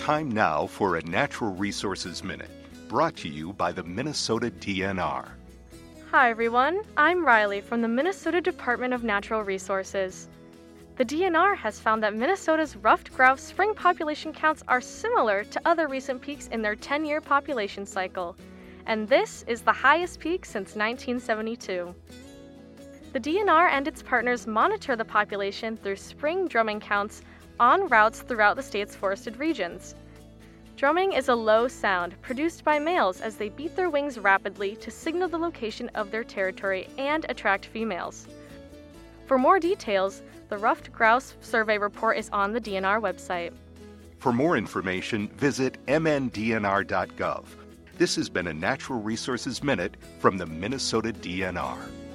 Time now for a Natural Resources Minute, brought to you by the Minnesota DNR. Hi everyone, I'm Riley from the Minnesota Department of Natural Resources. The DNR has found that Minnesota's ruffed grouse spring population counts are similar to other recent peaks in their 10-year population cycle, and this is the highest peak since 1972. The DNR and its partners monitor the population through spring drumming counts on routes throughout the state's forested regions. Drumming is a low sound produced by males as they beat their wings rapidly to signal the location of their territory and attract females. For more details, the Ruffed Grouse Survey Report is on the DNR website. For more information, visit mndnr.gov. This has been a Natural Resources Minute from the Minnesota DNR.